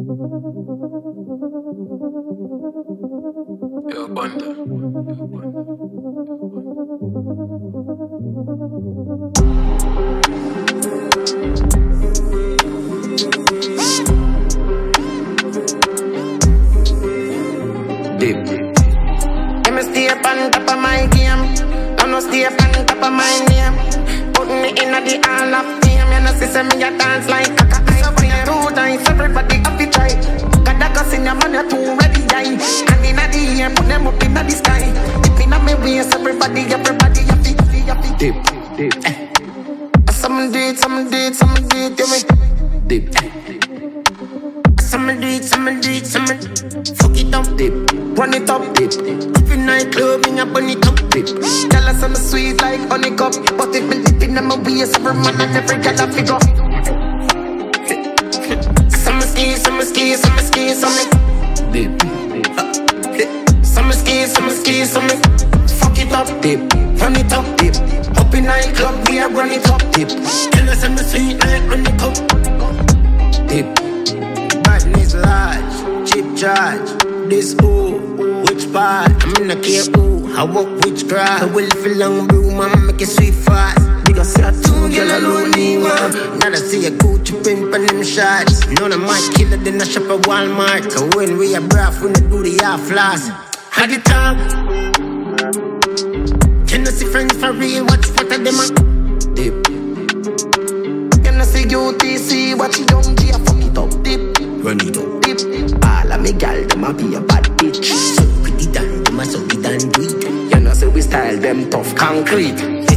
Yo, Banda. Deep. Let me stay up on top of my game. I'm not stay up on top of my name. Putting it in the hall of fame. You know, see me a dance like a so when you do dance, everybody have to try. Got that cause in your man, you're too ready, die. And in the air, put them up in the sky. If in my waist, everybody have to deep, deep. Some do it, do it. Deep. Some do it, fuck it up, deep. Run it up, deep. If in nightclub, in a bunny top, deep. Tell us I'm sweet like honeycomb. But if me dip in my waist, every man and every girl I figure. Some deep. Some fuck it up, deep. Run it up, deep. Up in nightclub, we are run it up, deep. Tell us I'm sweet like honeycomb, deep. Badness large, cheap charge. This who, which part? I'm in a care who, I walk which grass. I will feel long blue, man, make it sweet fast. Because I two girl alone need one. Now I see a Gucci pimp and them shots. None of my killer then I shop at Walmart. So when we are braff, when I do the half floss. Had it talk. Can I see friends for real? What's what of them are deep? Can I see UTC? Watch young G, I fuck it up deep. Run it up deep. All of me gal, them a be a bad bitch. So pretty done, them a so we done do it. You know say we style them tough concrete.